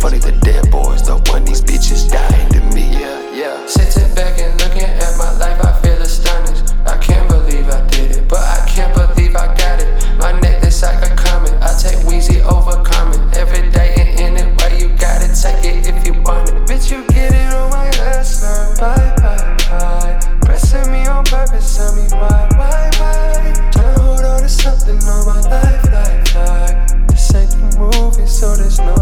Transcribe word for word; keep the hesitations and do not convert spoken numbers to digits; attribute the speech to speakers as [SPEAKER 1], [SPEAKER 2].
[SPEAKER 1] Funny the dead boys, the one these bitches dying to me. Yeah, yeah.
[SPEAKER 2] Sitting back and looking at my life, I feel astonished. I can't believe I did it, but I can't believe I got it. My necklace like a comet, I take Weezy over Common. Every day and in it, where you gotta take it if you want it. Bitch, you get it on my ass now. Bye, bye, bye. Pressing me on purpose, tell me why, why, why? Tryna hold on to something on my life, life, life. This ain't the movie, so there's no